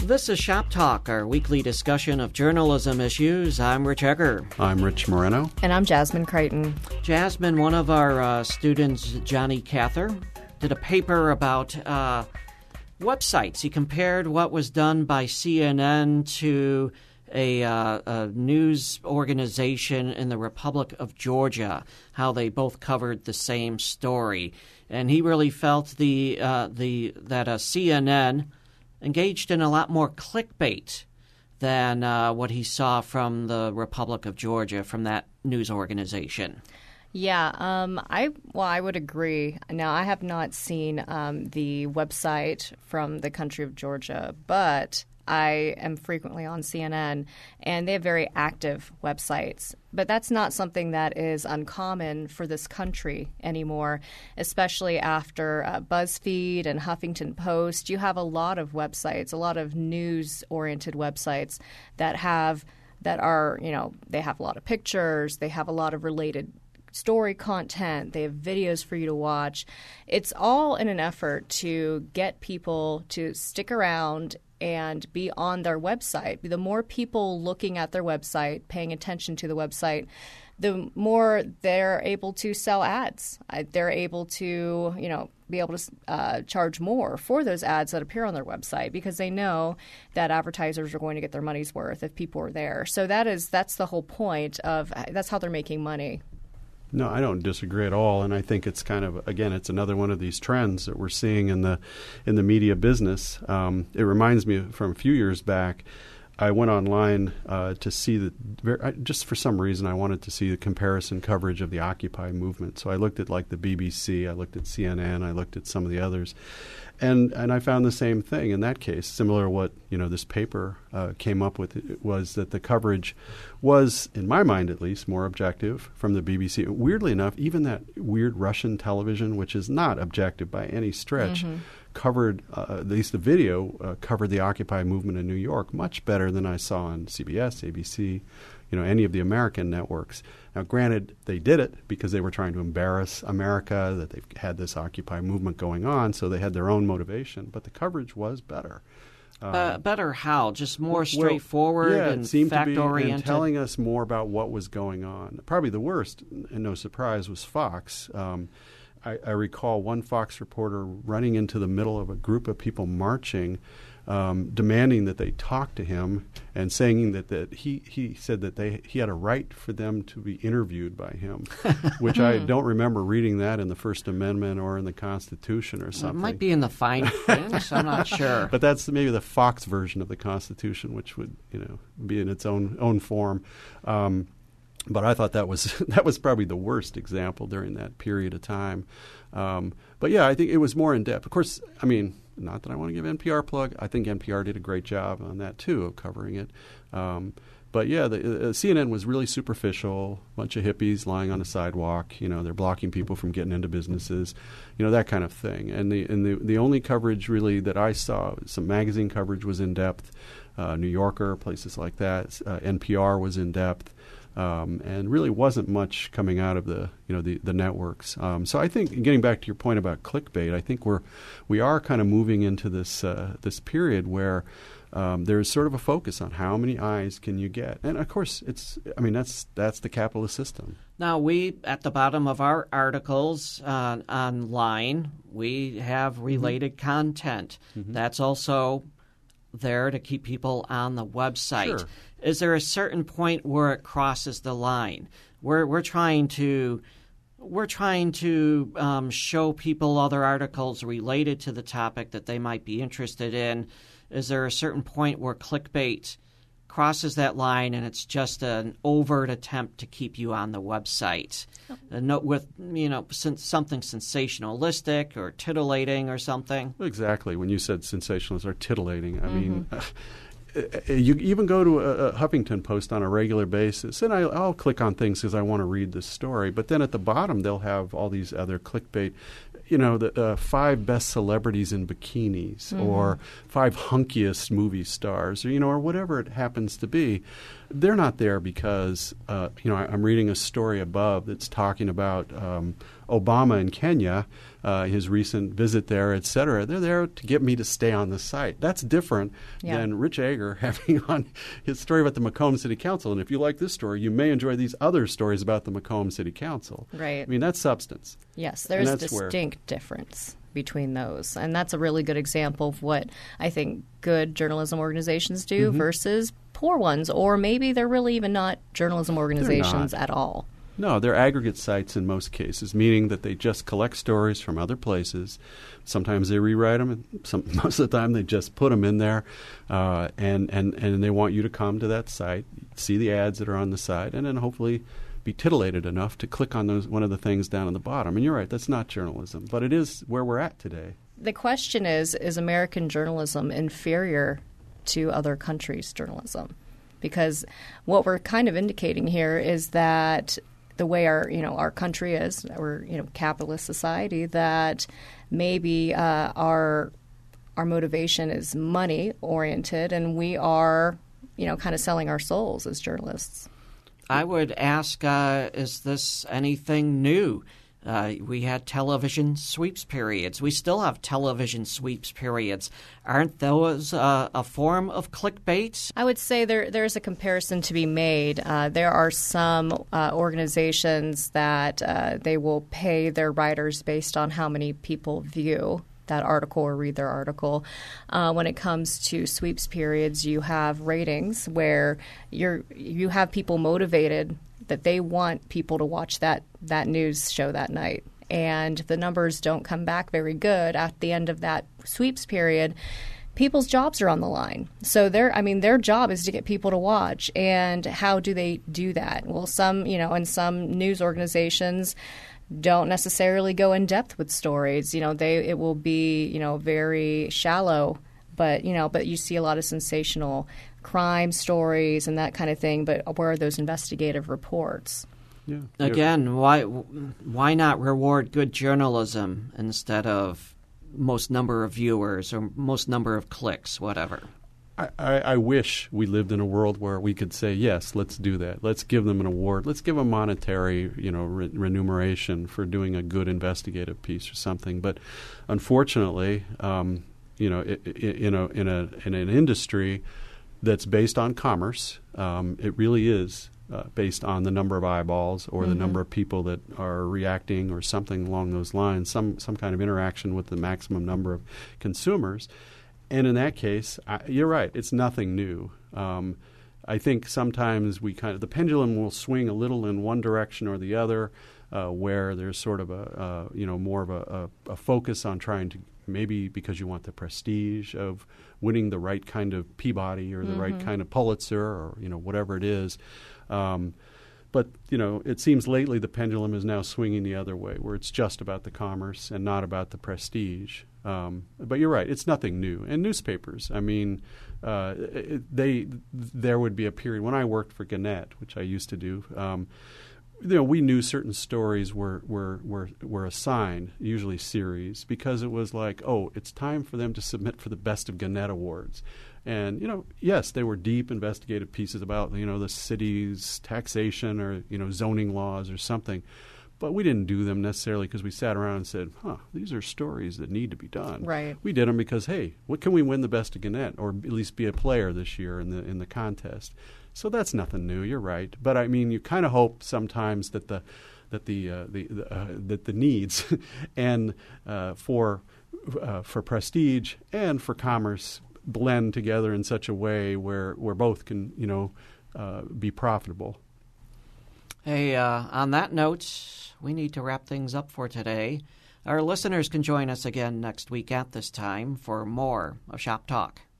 This is Shop Talk, our weekly discussion of journalism issues. I'm Rich Egger. I'm Rich Moreno. And I'm Jasmine Creighton. Jasmine, one of our students, Johnny Cather, did a paper about websites. He compared what was done by CNN to a news organization in the Republic of Georgia, how they both covered the same story. And he really felt that CNN engaged in a lot more clickbait than what he saw from the Republic of Georgia, from that news organization. Yeah, I would agree. Now, I have not seen the website from the country of Georgia, but I am frequently on CNN, and they have very active websites. But that's not something that is uncommon for this country anymore, especially after BuzzFeed and Huffington Post. You have a lot of websites, a lot of news-oriented websites that are, they have a lot of pictures, they have a lot of related story content, they have videos for you to watch. It's all in an effort to get people to stick around and be on their website. The more people looking at their website, paying attention to the website, the more they're able to sell ads. They're able to, be able to charge more for those ads that appear on their website because they know that advertisers are going to get their money's worth if people are there. So that's the whole point that's how they're making money. No, I don't disagree at all, and I think it's kind of, again, it's another one of these trends that we're seeing in the media business. It reminds me from a few years back, I went online to see just for some reason I wanted to see the comparison coverage of the Occupy movement. So I looked at like the BBC, I looked at CNN, I looked at some of the others, and I found the same thing in that case. Similar to what this paper came up with was that the coverage was, in my mind at least, more objective from the BBC. Weirdly enough, even that weird Russian television, which is not objective by any stretch, covered, at least the video, covered the Occupy movement in New York much better than I saw on CBS, ABC, any of the American networks. Now, granted, they did it because they were trying to embarrass America, that they've had this Occupy movement going on, so they had their own motivation, but the coverage was better. Better how? Just more straightforward and fact-oriented? And telling us more about what was going on. Probably the worst, and no surprise, was Fox. I recall one Fox reporter running into the middle of a group of people marching, demanding that they talk to him and saying that he said that he had a right for them to be interviewed by him, which I don't remember reading that in the First Amendment or in the Constitution or something. It might be in the fine print, so I'm not sure. But that's maybe the Fox version of the Constitution, which would be in its own form. But I thought that was probably the worst example during that period of time. But yeah, I think it was more in depth. Of course, I mean, not that I want to give NPR a plug. I think NPR did a great job on that too, of covering it. But yeah, the CNN was really superficial. A bunch of hippies lying on a sidewalk. They're blocking people from getting into businesses. That kind of thing. And the only coverage really that I saw, some magazine coverage, was in depth. New Yorker, places like that. NPR was in depth. And really wasn't much coming out of the networks. So I think, getting back to your point about clickbait, I think we are kind of moving into this period where there's sort of a focus on how many eyes can you get, and of course that's the capitalist system. Now we, at the bottom of our articles online, we have related content. That's also there to keep people on the website. Sure. Is there a certain point where it crosses the line? We're trying to show people other articles related to the topic that they might be interested in. Is there a certain point where clickbait crosses that line and it's just an overt attempt to keep you on the website? With something sensationalistic or titillating or something? Exactly. When you said sensationalist or titillating, I mean, you even go to a Huffington Post on a regular basis, and I'll click on things because I want to read this story. But then at the bottom, they'll have all these other clickbait, the 5 best celebrities in bikinis, or 5 hunkiest movie stars, or whatever it happens to be. They're not there because, I'm reading a story above that's talking about Obama in Kenya, his recent visit there, et cetera. They're there to get me to stay on the site. That's different than Rich Ager having on his story about the Macomb City Council. And if you like this story, you may enjoy these other stories about the Macomb City Council. Right. I mean, that's substance. Yes, there's a distinct difference between those. And that's a really good example of what I think good journalism organizations do versus poor ones. Or maybe they're really even not journalism organizations at all. No, they're aggregate sites in most cases, meaning that they just collect stories from other places. Sometimes they rewrite them, and most of the time they just put them in there, and they want you to come to that site, see the ads that are on the site, and then hopefully be titillated enough to click on one of the things down on the bottom. And you're right, that's not journalism, but it is where we're at today. The question is American journalism inferior to other countries' journalism? Because what we're kind of indicating here is that the way our country is, we're capitalist society, that maybe our motivation is money oriented, and we are kind of selling our souls as journalists. I would ask, is this anything new? We had television sweeps periods. We still have television sweeps periods. Aren't those a form of clickbait? I would say there's a comparison to be made. There are some organizations that they will pay their writers based on how many people view that article or read their article. When it comes to sweeps periods, you have ratings where you have people motivated that they want people to watch that news show that night. And the numbers don't come back very good at the end of that sweeps period. People's jobs are on the line. So their job is to get people to watch. And how do they do that? Well, and some news organizations don't necessarily go in depth with stories. It will be, very shallow, but you see a lot of sensational crime stories and that kind of thing, but where are those investigative reports? Yeah. Again, why not reward good journalism instead of most number of viewers or most number of clicks, whatever? I wish we lived in a world where we could say, yes, let's do that. Let's give them an award. Let's give them monetary, remuneration for doing a good investigative piece or something. But unfortunately, in an industry that's based on commerce, it really is based on the number of eyeballs or the number of people that are reacting or something along those lines, some kind of interaction with the maximum number of consumers. And in that case, you're right, it's nothing new. I think sometimes the pendulum will swing a little in one direction or the other, where there's sort of more of a focus on trying to, maybe because you want the prestige of winning the right kind of Peabody or the right kind of Pulitzer or whatever it is. But it seems lately the pendulum is now swinging the other way, where it's just about the commerce and not about the prestige. But you're right; it's nothing new. And newspapers, there would be a period when I worked for Gannett, which I used to do. We knew certain stories were assigned, usually series, because it was like, it's time for them to submit for the Best of Gannett Awards. And, yes, they were deep investigative pieces about, the city's taxation or, zoning laws or something. But we didn't do them necessarily because we sat around and said, these are stories that need to be done. Right. We did them because, hey, what can we win the Best of Gannett or at least be a player this year in the contest? So that's nothing new. You're right. But, you kind of hope sometimes that the needs and for prestige and for commerce blend together in such a way where both can, be profitable. Hey, on that note, we need to wrap things up for today. Our listeners can join us again next week at this time for more of Shop Talk.